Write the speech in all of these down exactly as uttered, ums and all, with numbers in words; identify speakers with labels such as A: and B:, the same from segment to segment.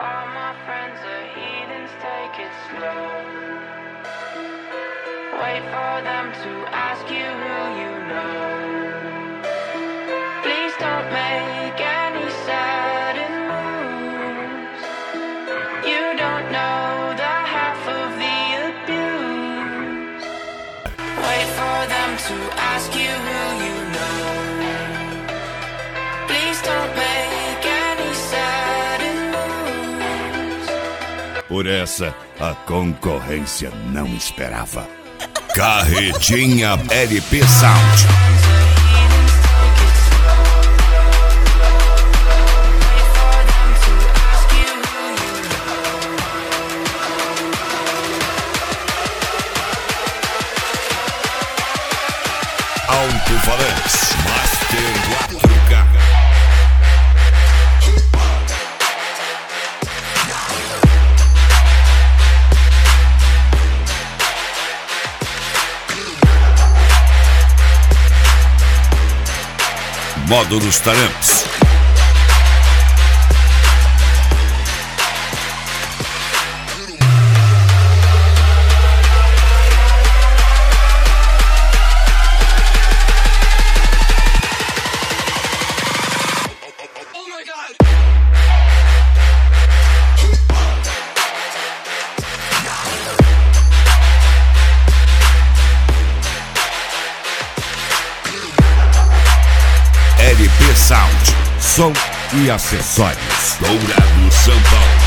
A: All my friends are heathens, take it slow. Wait for them to ask you who you know. Please don't make any sudden moves. You don't know the half of the abuse. Wait for them to ask you who you know. Please don't make any sudden moves.
B: Por essa, a concorrência não esperava. Carretinha L P Sound. Alto-falantes Master quatro K. Módulos Taramps. L P Sound, som e acessórios. Dourado, São Paulo.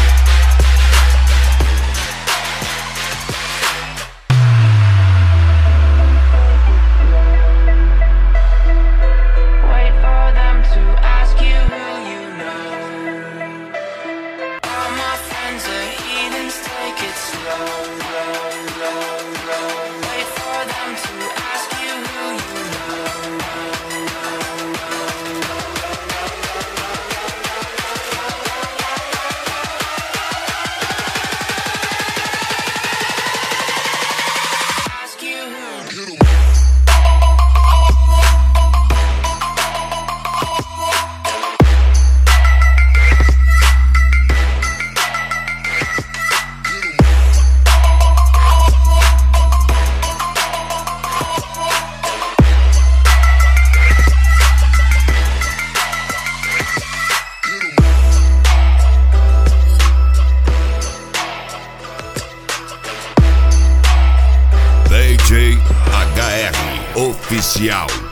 A: Wait for them to ask you who you know. All my friends are heathens, take it slow, slow, slow, slow. Wait for them to ask you who you know. Ask you who.
B: D J H R Oficial.